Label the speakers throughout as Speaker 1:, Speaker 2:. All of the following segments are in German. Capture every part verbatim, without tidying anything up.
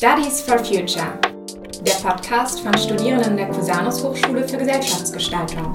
Speaker 1: Studies for Future, der Podcast von Studierenden der Cusanus Hochschule für Gesellschaftsgestaltung.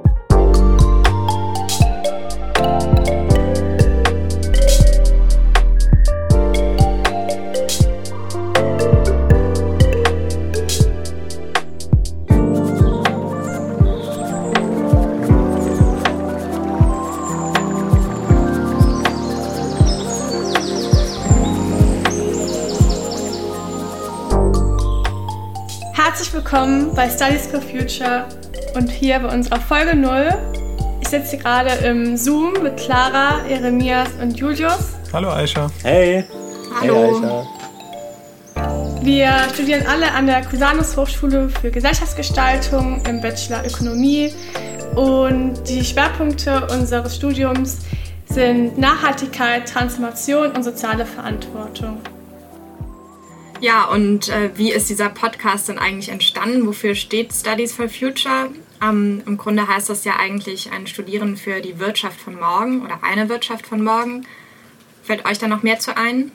Speaker 2: Herzlich willkommen bei Studies for Future und hier bei unserer Folge null. Ich sitze gerade im Zoom mit Clara, Jeremias und Julius.
Speaker 3: Hallo Aisha.
Speaker 4: Hey.
Speaker 2: Hallo.
Speaker 4: Hey Aisha.
Speaker 2: Wir studieren alle an der Cusanus Hochschule für Gesellschaftsgestaltung im Bachelor Ökonomie und die Schwerpunkte unseres Studiums sind Nachhaltigkeit, Transformation und soziale Verantwortung.
Speaker 1: Ja, und äh, wie ist dieser Podcast denn eigentlich entstanden? Wofür steht Studies for Future? Ähm, Im Grunde heißt das ja eigentlich ein Studieren für die Wirtschaft von morgen oder eine Wirtschaft von morgen. Fällt euch da noch mehr zu ein?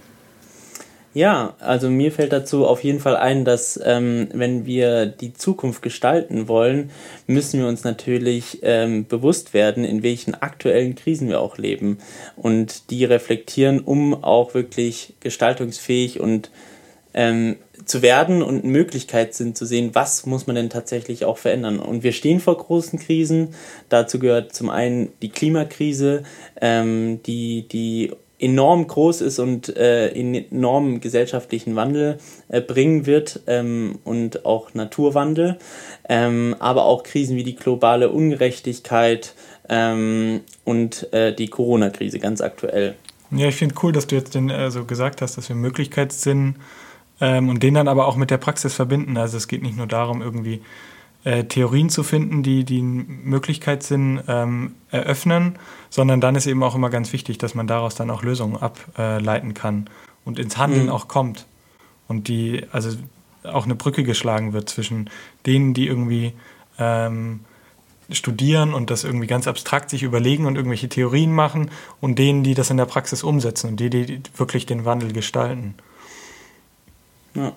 Speaker 4: Ja, also mir fällt dazu auf jeden Fall ein, dass ähm, wenn wir die Zukunft gestalten wollen, müssen wir uns natürlich ähm, bewusst werden, in welchen aktuellen Krisen wir auch leben und die reflektieren, um auch wirklich gestaltungsfähig und Ähm, zu werden und eine Möglichkeit sind zu sehen, was muss man denn tatsächlich auch verändern. Und wir stehen vor großen Krisen. Dazu gehört zum einen die Klimakrise, ähm, die, die enorm groß ist und äh, enormen gesellschaftlichen Wandel äh, bringen wird ähm, und auch Naturwandel, ähm, aber auch Krisen wie die globale Ungerechtigkeit ähm, und äh, die Corona-Krise ganz aktuell.
Speaker 3: Ja, ich finde cool, dass du jetzt den, äh, so gesagt hast, dass wir Möglichkeitssinn ähm, und den dann aber auch mit der Praxis verbinden. Also es geht nicht nur darum, irgendwie äh, Theorien zu finden, die den Möglichkeitssinn ähm, eröffnen, sondern dann ist eben auch immer ganz wichtig, dass man daraus dann auch Lösungen ableiten kann und ins Handeln mhm. auch kommt. Und die, also auch eine Brücke geschlagen wird zwischen denen, die irgendwie ähm, studieren und das irgendwie ganz abstrakt sich überlegen und irgendwelche Theorien machen und denen, die das in der Praxis umsetzen und die, die wirklich den Wandel gestalten.
Speaker 4: Ja.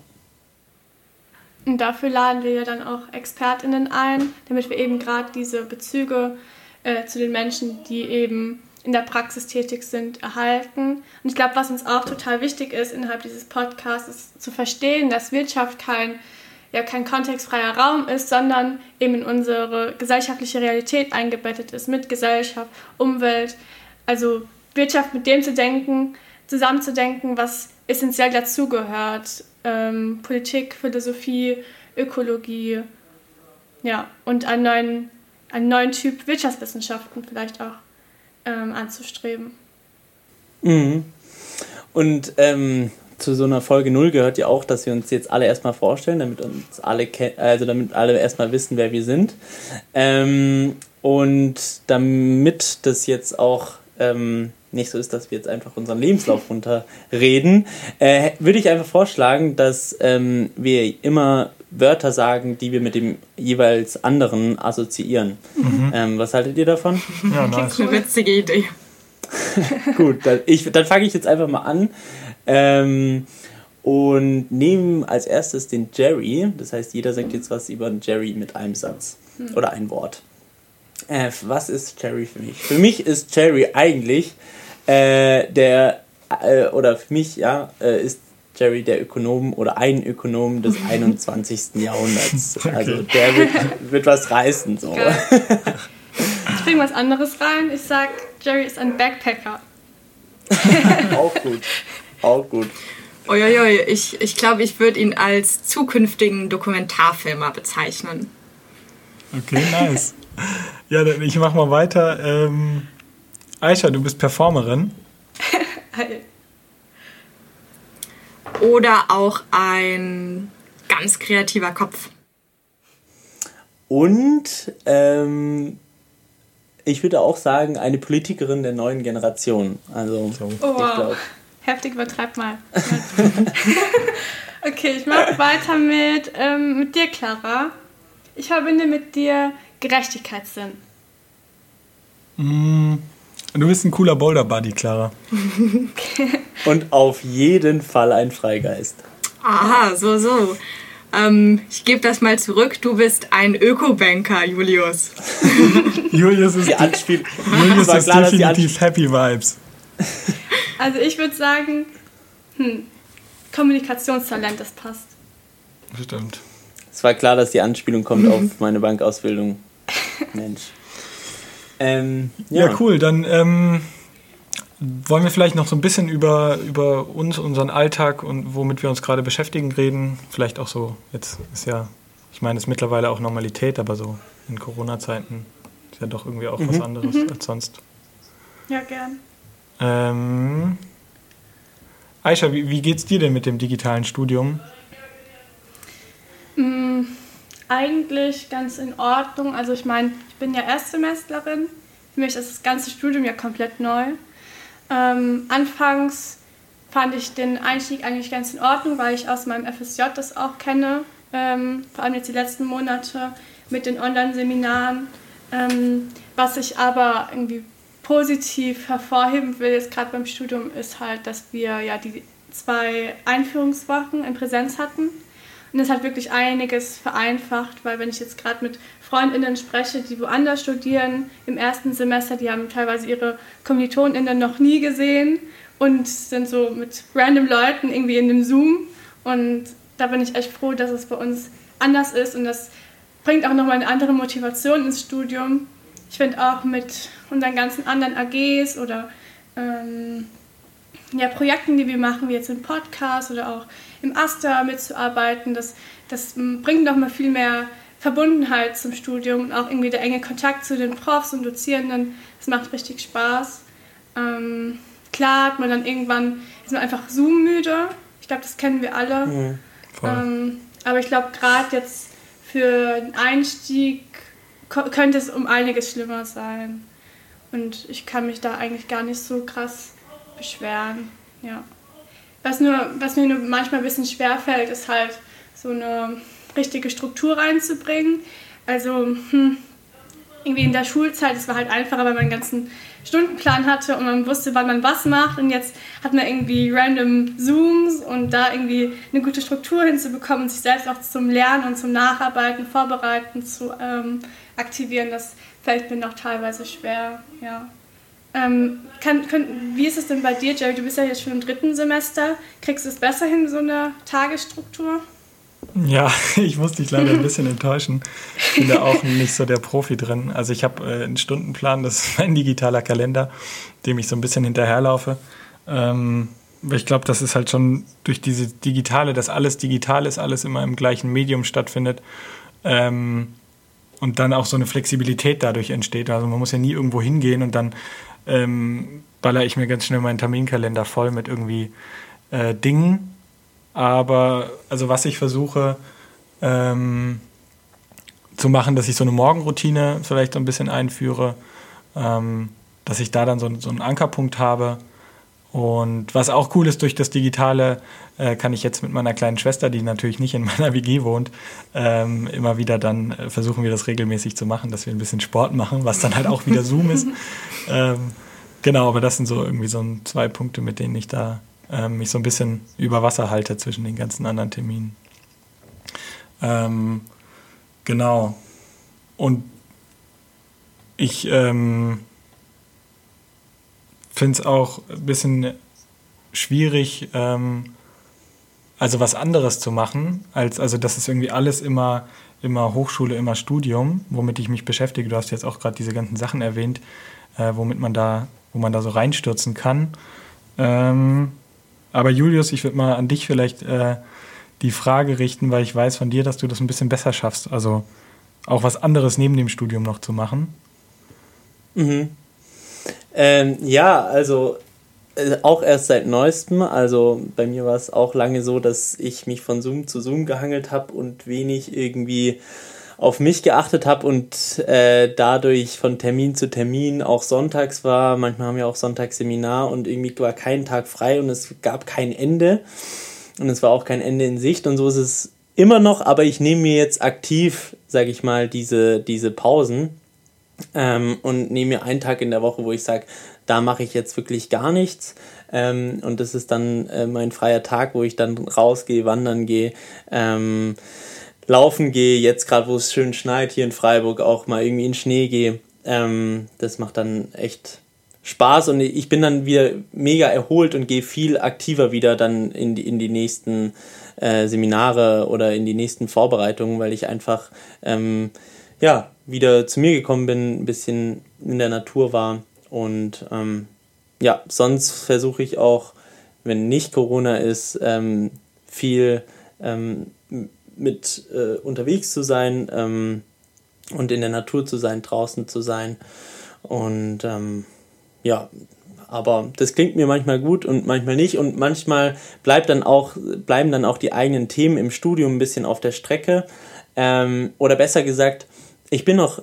Speaker 2: Und dafür laden wir ja dann auch ExpertInnen ein, damit wir eben gerade diese Bezüge äh, zu den Menschen, die eben in der Praxis tätig sind, erhalten. Und ich glaube, was uns auch total wichtig ist innerhalb dieses Podcasts, ist zu verstehen, dass Wirtschaft kein ja kein kontextfreier Raum ist, sondern eben in unsere gesellschaftliche Realität eingebettet ist, mit Gesellschaft, Umwelt, also Wirtschaft mit dem zu denken, zusammenzudenken, was essentiell dazugehört, ähm, Politik, Philosophie, Ökologie, ja, und einen neuen, einen neuen Typ Wirtschaftswissenschaften vielleicht auch ähm, anzustreben.
Speaker 4: Mhm. Und ähm zu so einer Folge null gehört ja auch, dass wir uns jetzt alle erstmal vorstellen, damit uns alle ke- also damit alle erstmal wissen, wer wir sind. Ähm, und damit das jetzt auch ähm, nicht so ist, dass wir jetzt einfach unseren Lebenslauf runterreden, äh, würde ich einfach vorschlagen, dass ähm, wir immer Wörter sagen, die wir mit dem jeweils anderen assoziieren. Mhm. Ähm, was haltet ihr davon?
Speaker 3: Ja, nice.
Speaker 1: Eine witzige Idee.
Speaker 4: Gut, dann, ich, dann fange ich jetzt einfach mal an. Ähm, und nehmen als erstes den Jerry. Das heißt, jeder sagt jetzt was über den Jerry mit einem Satz hm. oder ein Wort. Äh, was ist Jerry für mich? Für mich ist Jerry eigentlich äh, der, äh, oder für mich, ja, äh, ist Jerry der Ökonom oder ein Ökonom des einundzwanzigsten Jahrhunderts. Okay. Also der wird, wird was reißen. So.
Speaker 2: Ich bringe was anderes rein. Ich sag, Jerry ist ein Backpacker.
Speaker 4: Auch gut. Auch gut.
Speaker 1: Uiuiui, ich, ich glaube, ich würde ihn als zukünftigen Dokumentarfilmer bezeichnen.
Speaker 3: Okay, nice. Ja, dann ich mach mal weiter. Ähm, Aisha, du bist Performerin.
Speaker 2: Hi.
Speaker 1: Oder auch ein ganz kreativer Kopf.
Speaker 4: Und ähm, ich würde auch sagen, eine Politikerin der neuen Generation. Also,
Speaker 2: oh, wow. Ich glaube. Heftig, übertreib mal. Okay, ich mache weiter mit, ähm, mit dir, Clara. Ich verbinde mit dir Gerechtigkeitssinn.
Speaker 3: Mm, du bist ein cooler Boulder-Buddy, Clara.
Speaker 4: Und auf jeden Fall ein Freigeist.
Speaker 1: Aha, so, so. Ähm, ich gebe das mal zurück. Du bist ein Ökobanker, Julius.
Speaker 3: Julius ist,
Speaker 4: die Anspiel
Speaker 3: Julius ist klar, definitiv Happy Vibes.
Speaker 2: Also ich würde sagen, hm, Kommunikationstalent, das passt.
Speaker 3: Stimmt.
Speaker 4: Es war klar, dass die Anspielung kommt auf meine Bankausbildung. Mensch. Ähm, ja.
Speaker 3: ja, cool. Dann ähm, wollen wir vielleicht noch so ein bisschen über, über uns, unseren Alltag und womit wir uns gerade beschäftigen reden. Vielleicht auch so, jetzt ist ja, ich meine, es ist mittlerweile auch Normalität, aber so in Corona-Zeiten ist ja doch irgendwie auch mhm. was anderes mhm. als sonst.
Speaker 2: Ja, gern.
Speaker 3: Ähm, Aisha, wie, wie geht's dir denn mit dem digitalen Studium?
Speaker 2: Mm, eigentlich ganz in Ordnung. Also ich meine, ich bin ja Erstsemesterin. Für mich ist das ganze Studium ja komplett neu. Ähm, anfangs fand ich den Einstieg eigentlich ganz in Ordnung, weil ich aus meinem F S J das auch kenne. Ähm, vor allem jetzt die letzten Monate mit den Online-Seminaren. Ähm, was ich aber irgendwie positiv hervorheben will, jetzt gerade beim Studium, ist halt, dass wir ja die zwei Einführungswochen in Präsenz hatten. Und das hat wirklich einiges vereinfacht, weil wenn ich jetzt gerade mit FreundInnen spreche, die woanders studieren, im ersten Semester, die haben teilweise ihre KommilitonInnen noch nie gesehen und sind so mit random Leuten irgendwie in dem Zoom. Und da bin ich echt froh, dass es bei uns anders ist und das bringt auch nochmal eine andere Motivation ins Studium. Ich finde auch mit unseren ganzen anderen A Gs oder ähm, ja, Projekten, die wir machen, wie jetzt im Podcast oder auch im Aster mitzuarbeiten, das, das bringt nochmal viel mehr Verbundenheit zum Studium und auch irgendwie der enge Kontakt zu den Profs und Dozierenden. Das macht richtig Spaß. Ähm, klar hat man dann irgendwann, ist man einfach Zoom-müde. Ich glaube, das kennen wir alle.
Speaker 3: Mhm,
Speaker 2: ähm, aber ich glaube, gerade jetzt für den Einstieg könnte es um einiges schlimmer sein. Und ich kann mich da eigentlich gar nicht so krass beschweren. Ja. Was, nur, was mir nur manchmal ein bisschen schwerfällt, ist halt so eine richtige Struktur reinzubringen. Also hm, irgendwie in der Schulzeit, es war halt einfacher, weil man einen ganzen Stundenplan hatte und man wusste, wann man was macht. Und jetzt hat man irgendwie random Zooms und da irgendwie eine gute Struktur hinzubekommen und sich selbst auch zum Lernen und zum Nacharbeiten, Vorbereiten zu ähm, aktivieren, das fällt mir noch teilweise schwer. Ja. Ähm, kann, können, wie ist es denn bei dir, Jerry? Du bist ja jetzt schon im dritten Semester. Kriegst du es besser hin, so eine Tagesstruktur?
Speaker 3: Ja, ich muss dich leider ein bisschen enttäuschen. Ich bin da auch nicht so der Profi drin. Also ich habe äh, einen Stundenplan, das ist mein digitaler Kalender, dem ich so ein bisschen hinterherlaufe. Ähm, ich glaube, das ist halt schon durch diese Digitale, dass alles digital ist, alles immer im gleichen Medium stattfindet. Ähm, und dann auch so eine Flexibilität dadurch entsteht. Also man muss ja nie irgendwo hingehen und dann ähm, baller ich mir ganz schnell meinen Terminkalender voll mit irgendwie äh, Dingen. Aber also was ich versuche ähm, zu machen, dass ich so eine Morgenroutine vielleicht so ein bisschen einführe, ähm, dass ich da dann so, so einen Ankerpunkt habe. Und was auch cool ist, durch das Digitale äh, kann ich jetzt mit meiner kleinen Schwester, die natürlich nicht in meiner W G wohnt, ähm, immer wieder dann äh, versuchen wir das regelmäßig zu machen, dass wir ein bisschen Sport machen, was dann halt auch wieder Zoom ist. Ähm, genau, aber das sind so irgendwie so zwei Punkte, mit denen ich da ähm, mich so ein bisschen über Wasser halte zwischen den ganzen anderen Terminen. Ähm, genau. Und ich ähm, finde es auch ein bisschen schwierig, ähm, also was anderes zu machen, als also das ist irgendwie alles immer, immer Hochschule, immer Studium, womit ich mich beschäftige. Du hast jetzt auch gerade diese ganzen Sachen erwähnt, äh, womit man da, wo man da so reinstürzen kann. Ähm, aber Julius, ich würde mal an dich vielleicht äh, die Frage richten, weil ich weiß von dir, dass du das ein bisschen besser schaffst, also auch was anderes neben dem Studium noch zu machen.
Speaker 4: Mhm. Ähm, ja, also äh, auch erst seit Neuestem. Also bei mir war es auch lange so, dass ich mich von Zoom zu Zoom gehangelt habe und wenig irgendwie auf mich geachtet habe und äh, dadurch von Termin zu Termin auch sonntags war. Manchmal haben wir auch Sonntagsseminar und irgendwie war kein Tag frei und es gab kein Ende. Und es war auch kein Ende in Sicht und so ist es immer noch. Aber ich nehme mir jetzt aktiv, sage ich mal, diese, diese Pausen. Ähm, und nehme mir einen Tag in der Woche, wo ich sage, da mache ich jetzt wirklich gar nichts. Ähm, und das ist dann äh, mein freier Tag, wo ich dann rausgehe, wandern gehe, ähm, laufen gehe, jetzt gerade, wo es schön schneit hier in Freiburg, auch mal irgendwie in Schnee gehe. Ähm, das macht dann echt Spaß und ich bin dann wieder mega erholt und gehe viel aktiver wieder dann in die, in die nächsten äh, Seminare oder in die nächsten Vorbereitungen, weil ich einfach ähm, ja, wieder zu mir gekommen bin, ein bisschen in der Natur war und ähm, ja, sonst versuche ich auch, wenn nicht Corona ist, ähm, viel ähm, mit äh, unterwegs zu sein ähm, und in der Natur zu sein, draußen zu sein. Und ähm, ja, aber das klingt mir manchmal gut und manchmal nicht. Und manchmal bleibt dann auch, bleiben dann auch die eigenen Themen im Studium ein bisschen auf der Strecke. Ähm, oder besser gesagt, ich bin noch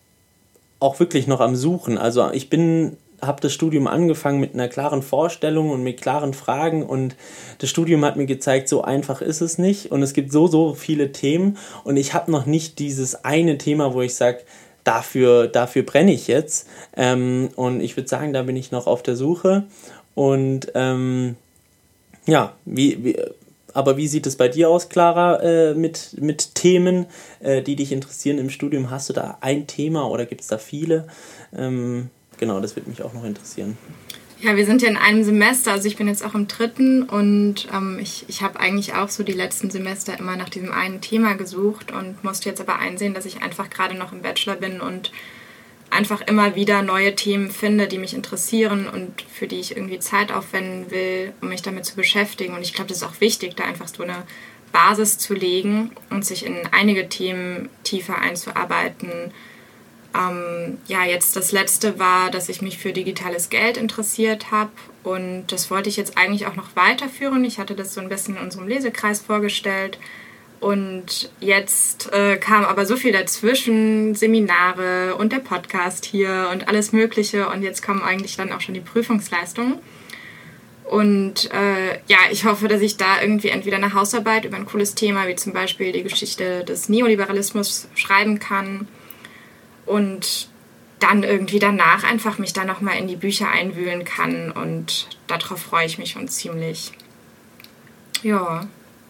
Speaker 4: auch wirklich noch am Suchen. Also ich bin habe das Studium angefangen mit einer klaren Vorstellung und mit klaren Fragen und das Studium hat mir gezeigt, so einfach ist es nicht und es gibt so, so viele Themen und ich habe noch nicht dieses eine Thema, wo ich sage, dafür, dafür brenne ich jetzt ähm, und ich würde sagen, da bin ich noch auf der Suche und ähm, ja, wie, wie, aber wie sieht es bei dir aus, Clara, äh, mit, mit Themen, äh, die dich interessieren im Studium? Hast du da ein Thema oder gibt es da viele? Ähm, Genau, das würde mich auch noch interessieren.
Speaker 1: Ja, wir sind ja in einem Semester, also ich bin jetzt auch im dritten und ähm, ich, ich habe eigentlich auch so die letzten Semester immer nach diesem einen Thema gesucht und musste jetzt aber einsehen, dass ich einfach gerade noch im Bachelor bin und einfach immer wieder neue Themen finde, die mich interessieren und für die ich irgendwie Zeit aufwenden will, um mich damit zu beschäftigen. Und ich glaube, das ist auch wichtig, da einfach so eine Basis zu legen und sich in einige Themen tiefer einzuarbeiten. Ähm, ja, jetzt das letzte war, dass ich mich für digitales Geld interessiert habe und das wollte ich jetzt eigentlich auch noch weiterführen. Ich hatte das so ein bisschen in unserem Lesekreis vorgestellt und jetzt äh, kam aber so viel dazwischen, Seminare und der Podcast hier und alles Mögliche und jetzt kommen eigentlich dann auch schon die Prüfungsleistungen. Und äh, ja, ich hoffe, dass ich da irgendwie entweder eine Hausarbeit über ein cooles Thema, wie zum Beispiel die Geschichte des Neoliberalismus, schreiben kann. Und dann irgendwie danach einfach mich da nochmal in die Bücher einwühlen kann. Und darauf freue ich mich schon ziemlich. Ja.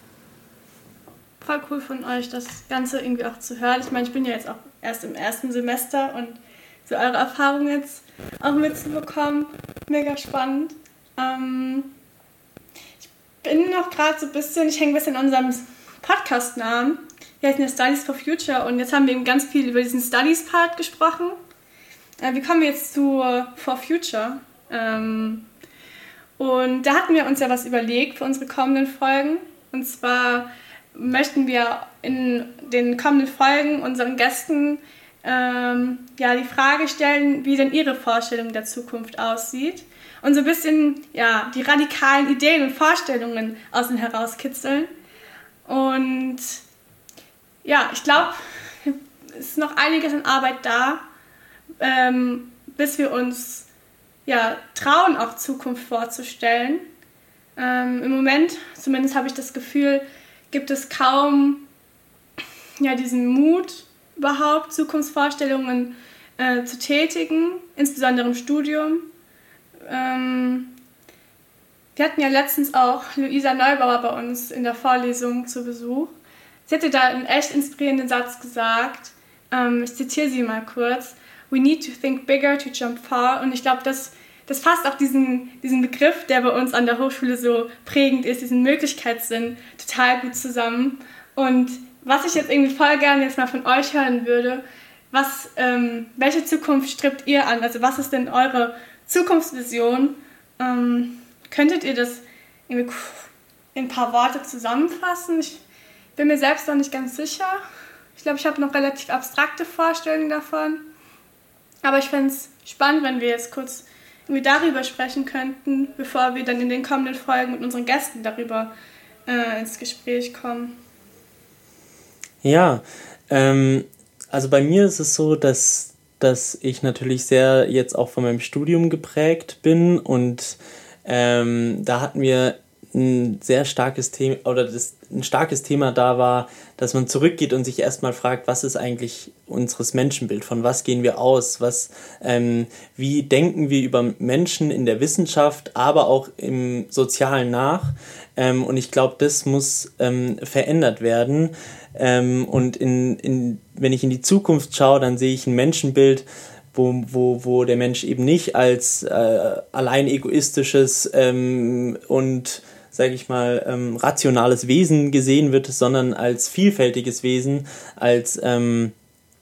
Speaker 2: Voll cool von euch, das Ganze irgendwie auch zu hören. Ich meine, ich bin ja jetzt auch erst im ersten Semester und so eure Erfahrungen jetzt auch mitzubekommen. Mega spannend. Ähm, ich bin noch gerade so ein bisschen, ich hänge ein bisschen an unserem Podcast-Namen. Wir heißen ja Studies for Future und jetzt haben wir eben ganz viel über diesen Studies-Part gesprochen. Äh, wie kommen wir jetzt zu For Future? Ähm, und da hatten wir uns ja was überlegt für unsere kommenden Folgen. Und zwar möchten wir in den kommenden Folgen unseren Gästen ähm, ja, die Frage stellen, wie denn ihre Vorstellung der Zukunft aussieht. Und so ein bisschen ja, die radikalen Ideen und Vorstellungen aus ihnen herauskitzeln. Und ja, ich glaube, es ist noch einiges an Arbeit da, ähm, bis wir uns ja, trauen, auch Zukunft vorzustellen. Ähm, Im Moment, zumindest habe ich das Gefühl, gibt es kaum ja, diesen Mut, überhaupt Zukunftsvorstellungen äh, zu tätigen, insbesondere im Studium. Ähm, wir hatten ja letztens auch Luisa Neubauer bei uns in der Vorlesung zu Besuch. Sie hatte da einen echt inspirierenden Satz gesagt. Ähm, ich zitiere sie mal kurz. We need to think bigger to jump far. Und ich glaube, das, das fasst auch diesen, diesen Begriff, der bei uns an der Hochschule so prägend ist, diesen Möglichkeitssinn, total gut zusammen. Und was ich jetzt irgendwie voll gerne jetzt mal von euch hören würde, was, ähm, welche Zukunft strebt ihr an? Also was ist denn eure Zukunftsvision? Ähm, könntet ihr das irgendwie in ein paar Worte zusammenfassen? Ich bin mir selbst noch nicht ganz sicher. Ich glaube, ich habe noch relativ abstrakte Vorstellungen davon. Aber ich fände es spannend, wenn wir jetzt kurz irgendwie darüber sprechen könnten, bevor wir dann in den kommenden Folgen mit unseren Gästen darüber äh, ins Gespräch kommen.
Speaker 4: Ja, ähm, also bei mir ist es so, dass, dass ich natürlich sehr jetzt auch von meinem Studium geprägt bin und ähm, da hatten wir ein sehr starkes Thema oder das, ein starkes Thema da war, dass man zurückgeht und sich erstmal fragt, was ist eigentlich unseres Menschenbild, von was gehen wir aus, was, ähm, wie denken wir über Menschen in der Wissenschaft, aber auch im Sozialen nach. Ähm, und ich glaube, das muss ähm, verändert werden. Ähm, und in, in, wenn ich in die Zukunft schaue, dann sehe ich ein Menschenbild, Wo, wo, wo der Mensch eben nicht als äh, allein egoistisches ähm, und, sage ich mal, ähm, rationales Wesen gesehen wird, sondern als vielfältiges Wesen, als ähm,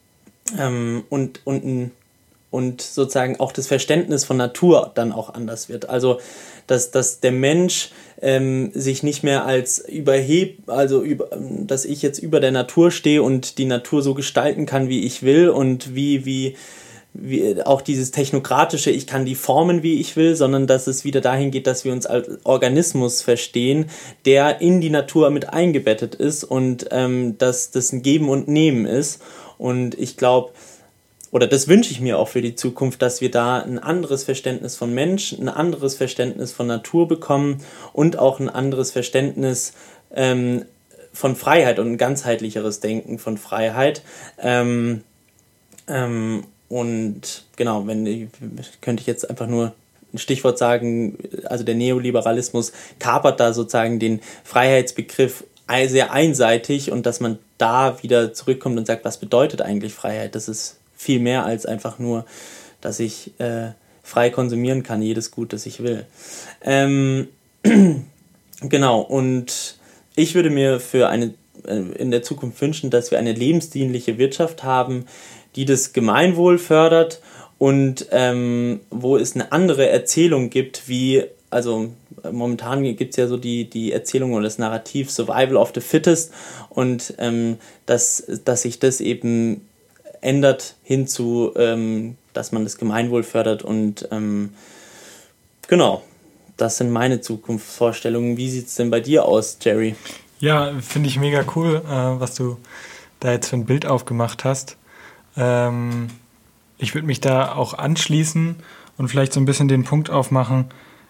Speaker 4: ähm, und, und, und sozusagen auch das Verständnis von Natur dann auch anders wird. Also, dass, dass der Mensch ähm, sich nicht mehr als überheb, also über, dass ich jetzt über der Natur stehe und die Natur so gestalten kann, wie ich will und wie, wie Wie auch dieses technokratische, ich kann die formen, wie ich will, sondern dass es wieder dahin geht, dass wir uns als Organismus verstehen, der in die Natur mit eingebettet ist und ähm, dass das ein Geben und Nehmen ist. Und ich glaube, oder das wünsche ich mir auch für die Zukunft, dass wir da ein anderes Verständnis von Mensch, ein anderes Verständnis von Natur bekommen und auch ein anderes Verständnis ähm, von Freiheit und ein ganzheitlicheres Denken von Freiheit. Ähm, ähm, Und genau, wenn könnte ich jetzt einfach nur ein Stichwort sagen, also der Neoliberalismus kapert da sozusagen den Freiheitsbegriff sehr einseitig und dass man da wieder zurückkommt und sagt, was bedeutet eigentlich Freiheit? Das ist viel mehr als einfach nur, dass ich äh, frei konsumieren kann, jedes Gut, das ich will. Ähm, genau, und ich würde mir für eine äh, in der Zukunft wünschen, dass wir eine lebensdienliche Wirtschaft haben, die das Gemeinwohl fördert und ähm, wo es eine andere Erzählung gibt, wie, also momentan gibt es ja so die, die Erzählung oder das Narrativ Survival of the Fittest und ähm, dass, dass sich das eben ändert hin zu, ähm, dass man das Gemeinwohl fördert und ähm, genau, das sind meine Zukunftsvorstellungen. Wie sieht es denn bei dir aus, Jerry?
Speaker 3: Ja, finde ich mega cool, äh, was du da jetzt für ein Bild aufgemacht hast. Ähm, ich würde mich da auch anschließen und vielleicht so ein bisschen den Punkt aufmachen,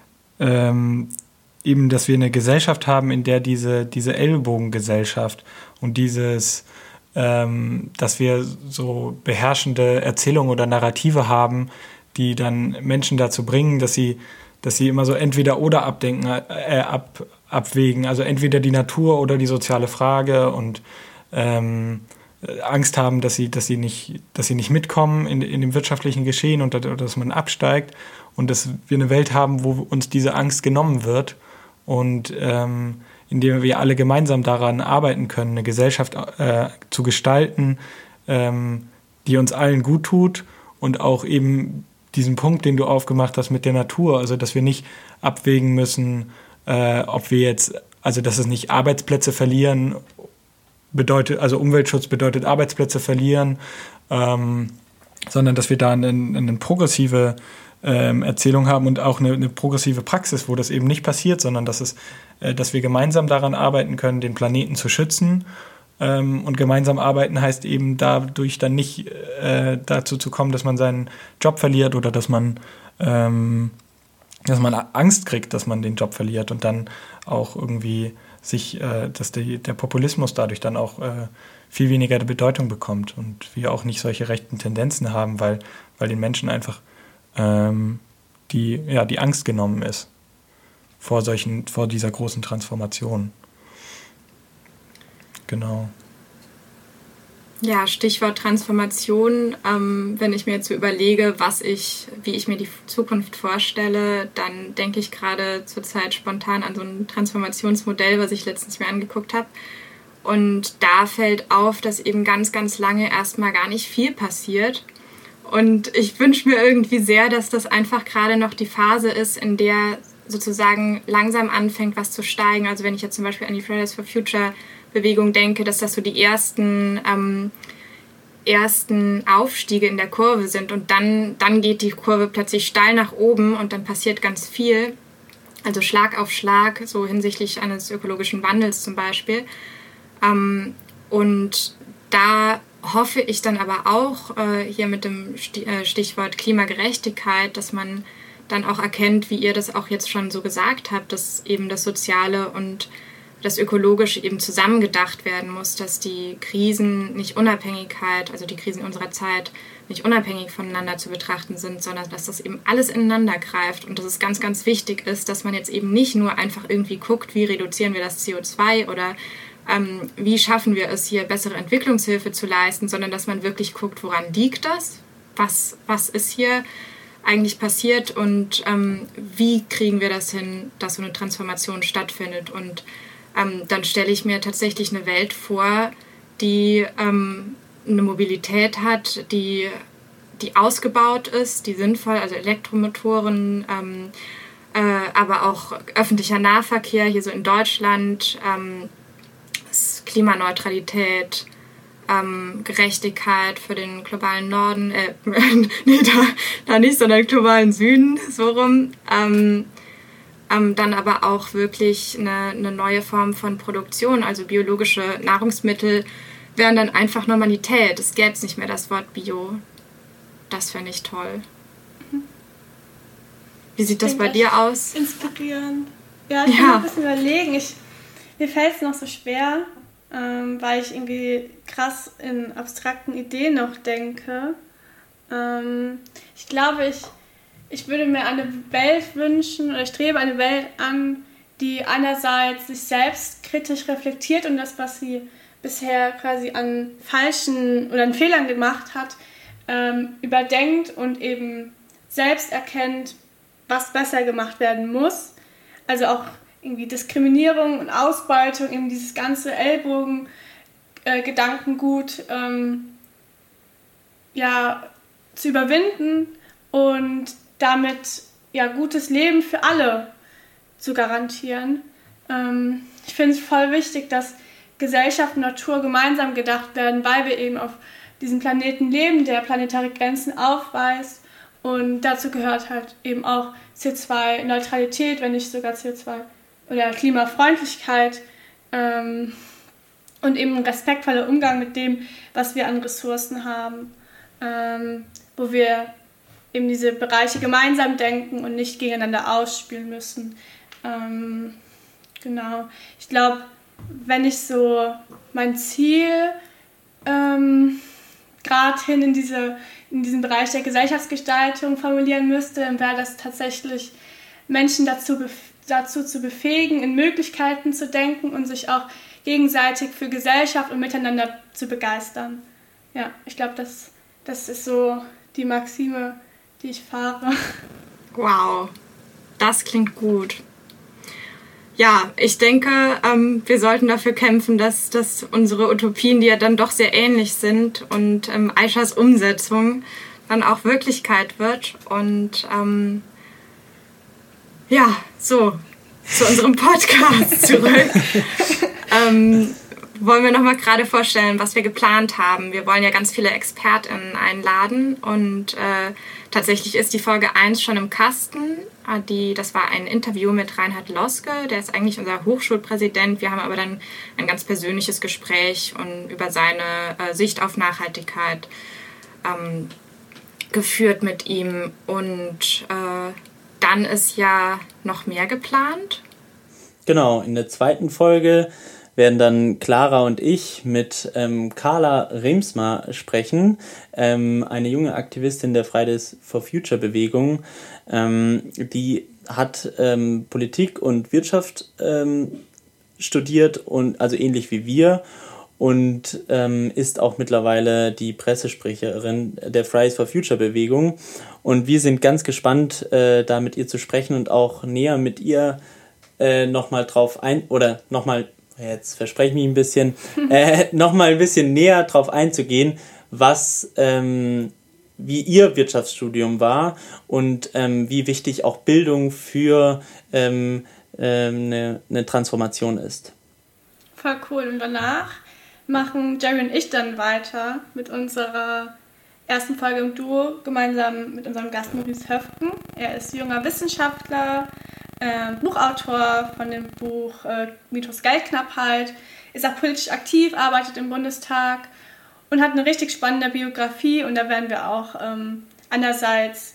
Speaker 3: ähm, eben, dass wir eine Gesellschaft haben, in der diese, diese Ellbogengesellschaft und dieses, ähm, dass wir so beherrschende Erzählungen oder Narrative haben, die dann Menschen dazu bringen, dass sie, dass sie immer so entweder oder abdenken, äh, ab, abwägen, also entweder die Natur oder die soziale Frage und ähm, Angst haben, dass sie, dass sie nicht, dass sie nicht mitkommen in, in dem wirtschaftlichen Geschehen und oder dass man absteigt und dass wir eine Welt haben, wo uns diese Angst genommen wird und ähm, indem wir alle gemeinsam daran arbeiten können, eine Gesellschaft äh, zu gestalten, ähm, die uns allen gut tut und auch eben diesen Punkt, den du aufgemacht hast mit der Natur, also dass wir nicht abwägen müssen, äh, ob wir jetzt, also dass es nicht Arbeitsplätze verlieren bedeutet, also Umweltschutz bedeutet Arbeitsplätze verlieren, ähm, sondern dass wir da eine, eine progressive ähm, Erzählung haben und auch eine, eine progressive Praxis, wo das eben nicht passiert, sondern dass es, äh, dass wir gemeinsam daran arbeiten können, den Planeten zu schützen. Ähm, und gemeinsam arbeiten heißt eben dadurch dann nicht äh, dazu zu kommen, dass man seinen Job verliert oder dass man ähm, dass man Angst kriegt, dass man den Job verliert und dann auch irgendwie sich, äh, dass die, der Populismus dadurch dann auch äh, viel weniger Bedeutung bekommt und wir auch nicht solche rechten Tendenzen haben, weil, weil den Menschen einfach ähm, die, ja, die Angst genommen ist vor solchen, vor dieser großen Transformation. Genau.
Speaker 1: Ja, Stichwort Transformation. Ähm, wenn ich mir jetzt so überlege, was ich, wie ich mir die Zukunft vorstelle, dann denke ich gerade zurzeit spontan an so ein Transformationsmodell, was ich letztens mir angeguckt habe. Und da fällt auf, dass eben ganz, ganz lange erstmal gar nicht viel passiert. Und ich wünsche mir irgendwie sehr, dass das einfach gerade noch die Phase ist, in der sozusagen langsam anfängt, was zu steigen. Also wenn ich jetzt zum Beispiel an die Fridays for Future Bewegung denke, dass das so die ersten, ähm, ersten Aufstiege in der Kurve sind und dann, dann geht die Kurve plötzlich steil nach oben und dann passiert ganz viel, also Schlag auf Schlag, so hinsichtlich eines ökologischen Wandels zum Beispiel. Ähm, und da hoffe ich dann aber auch äh, hier mit dem Stichwort Klimagerechtigkeit, dass man dann auch erkennt, wie ihr das auch jetzt schon so gesagt habt, dass eben das Soziale und das Ökologische eben zusammengedacht werden muss, dass die Krisen nicht Unabhängigkeit, also die Krisen unserer Zeit, nicht unabhängig voneinander zu betrachten sind, sondern dass das eben alles ineinander greift und dass es ganz, ganz wichtig ist, dass man jetzt eben nicht nur einfach irgendwie guckt, wie reduzieren wir das C O zwei oder ähm, wie schaffen wir es, hier bessere Entwicklungshilfe zu leisten, sondern dass man wirklich guckt, woran liegt das, was, was ist hier eigentlich passiert und ähm, wie kriegen wir das hin, dass so eine Transformation stattfindet. Und ähm, dann stelle ich mir tatsächlich eine Welt vor, die ähm, eine Mobilität hat, die, die ausgebaut ist, die sinnvoll, also Elektromotoren, ähm, äh, aber auch öffentlicher Nahverkehr hier so in Deutschland, ähm, Klimaneutralität, ähm, Gerechtigkeit für den globalen Norden, äh, nee, da, da nicht, sondern globalen Süden, so rum. Ähm, ähm, dann aber auch wirklich eine, eine neue Form von Produktion, also biologische Nahrungsmittel wären dann einfach Normalität. Es gäbe nicht mehr das Wort Bio. Das fände ich toll. Wie sieht das bei dir aus?
Speaker 2: Inspirierend. Ja, ich ja. muss ein bisschen überlegen. Ich, mir fällt es noch so schwer, ähm, weil ich irgendwie krass in abstrakten Ideen noch denke. Ähm, ich glaube, ich, ich würde mir eine Welt wünschen, oder ich strebe eine Welt an, die einerseits sich selbst kritisch reflektiert und das, was sie bisher quasi an falschen oder an Fehlern gemacht hat, ähm, überdenkt und eben selbst erkennt, was besser gemacht werden muss. Also auch irgendwie Diskriminierung und Ausbeutung, eben dieses ganze Ellbogen-Gedankengut äh, ähm, ja, zu überwinden und damit ja, gutes Leben für alle zu garantieren. Ähm, ich finde es voll wichtig, dass Gesellschaft und Natur gemeinsam gedacht werden, weil wir eben auf diesem Planeten leben, der planetare Grenzen aufweist. Und dazu gehört halt eben auch C O zwei Neutralität, wenn nicht sogar C O zwei oder Klimafreundlichkeit ähm, und eben ein respektvoller Umgang mit dem, was wir an Ressourcen haben, ähm, wo wir eben diese Bereiche gemeinsam denken und nicht gegeneinander ausspielen müssen. Ähm, genau. Ich glaube, wenn ich so mein Ziel ähm, gerade hin in, diese, in diesen Bereich der Gesellschaftsgestaltung formulieren müsste, dann wäre das tatsächlich, Menschen dazu, dazu zu befähigen, in Möglichkeiten zu denken und sich auch gegenseitig für Gesellschaft und miteinander zu begeistern. Ja, ich glaube, das, das ist so die Maxime, die ich fahre.
Speaker 1: Wow, das klingt gut. Ja, ich denke, ähm, wir sollten dafür kämpfen, dass, dass unsere Utopien, die ja dann doch sehr ähnlich sind, und ähm, Aishas Umsetzung dann auch Wirklichkeit wird. Und ähm, ja, so, zu unserem Podcast zurück. ähm, wollen wir nochmal gerade vorstellen, was wir geplant haben. Wir wollen ja ganz viele ExpertInnen einladen und äh, tatsächlich ist die Folge eins schon im Kasten. Die, das war ein Interview mit Reinhard Loske, der ist eigentlich unser Hochschulpräsident. Wir haben aber dann ein ganz persönliches Gespräch und über seine äh, Sicht auf Nachhaltigkeit ähm, geführt mit ihm. Und äh, dann ist ja noch mehr geplant.
Speaker 4: Genau, in der zweiten Folge werden dann Clara und ich mit ähm, Carla Remsma sprechen, ähm, eine junge Aktivistin der Fridays for Future Bewegung. Ähm, die hat ähm, Politik und Wirtschaft ähm, studiert, und also ähnlich wie wir, und ähm, ist auch mittlerweile die Pressesprecherin der Fridays for Future Bewegung. Und wir sind ganz gespannt, äh, da mit ihr zu sprechen und auch näher mit ihr äh, nochmal drauf ein, oder nochmal jetzt verspreche ich mich ein bisschen, äh, nochmal ein bisschen näher drauf einzugehen, was, ähm, wie ihr Wirtschaftsstudium war und ähm, wie wichtig auch Bildung für ähm, ähm, eine, eine Transformation ist.
Speaker 2: Voll cool. Und danach machen Jerry und ich dann weiter mit unserer ersten Folge im Duo, gemeinsam mit unserem Gast Maurice Höfgen. Er ist junger Wissenschaftler, Äh, Buchautor von dem Buch äh, Mythos Geldknappheit, ist auch politisch aktiv, arbeitet im Bundestag und hat eine richtig spannende Biografie, und da werden wir auch ähm, einerseits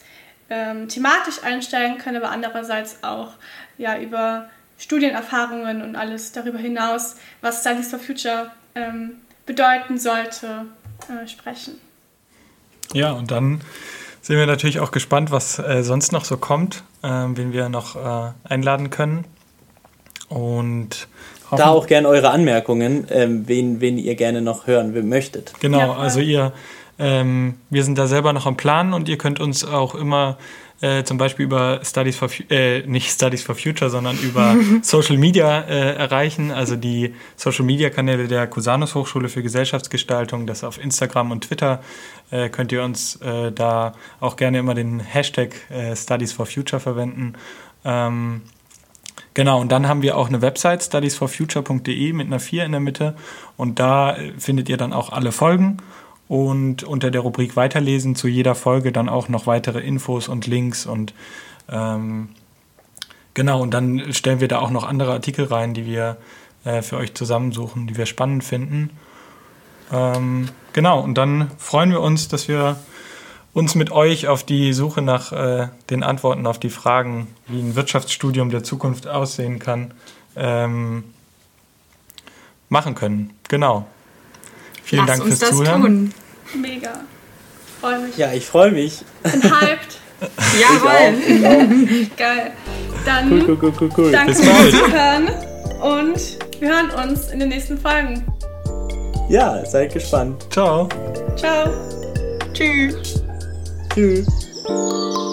Speaker 2: ähm, thematisch einsteigen können, aber andererseits auch ja, über Studienerfahrungen und alles darüber hinaus, was Studies for Future ähm, bedeuten sollte, äh, sprechen.
Speaker 3: Ja, und dann sind wir natürlich auch gespannt, was äh, sonst noch so kommt, äh, wen wir noch äh, einladen können. Und
Speaker 4: da auch gerne eure Anmerkungen, ähm, wen, wen ihr gerne noch hören möchtet.
Speaker 3: Genau,
Speaker 2: ja,
Speaker 3: also ihr, ähm, wir sind da selber noch am Planen und ihr könnt uns auch immer äh, zum Beispiel über Studies for äh, nicht Studies for Future, sondern über Social Media äh, erreichen. Also die Social Media Kanäle der Cusanus Hochschule für Gesellschaftsgestaltung, das auf Instagram und Twitter, äh, könnt ihr uns äh, da auch gerne immer den Hashtag äh, Studies for Future verwenden. Ähm, Genau, und dann haben wir auch eine Website, studies for future punkt de mit einer vier in der Mitte. Und da findet ihr dann auch alle Folgen und unter der Rubrik Weiterlesen zu jeder Folge dann auch noch weitere Infos und Links. Und ähm, genau, und dann stellen wir da auch noch andere Artikel rein, die wir äh, für euch zusammensuchen, die wir spannend finden. Ähm, genau, und dann freuen wir uns, dass wir uns mit euch auf die Suche nach äh, den Antworten auf die Fragen, wie ein Wirtschaftsstudium der Zukunft aussehen kann, ähm, machen können. Genau. Vielen
Speaker 1: Lass
Speaker 3: Dank
Speaker 1: uns
Speaker 3: fürs
Speaker 1: das
Speaker 3: Zuhören.
Speaker 1: Tun.
Speaker 2: Mega. Freue mich.
Speaker 4: Ja, ich freue mich.
Speaker 2: Bin hyped.
Speaker 1: Jawohl.
Speaker 2: Geil. Dann
Speaker 4: Cool, cool, cool, cool, cool.
Speaker 2: danke
Speaker 3: Bis
Speaker 2: fürs
Speaker 3: bald.
Speaker 2: Zuhören und wir hören uns in den nächsten Folgen.
Speaker 4: Ja, seid gespannt.
Speaker 3: Ciao.
Speaker 2: Ciao.
Speaker 1: Tschüss.
Speaker 4: Tschüss.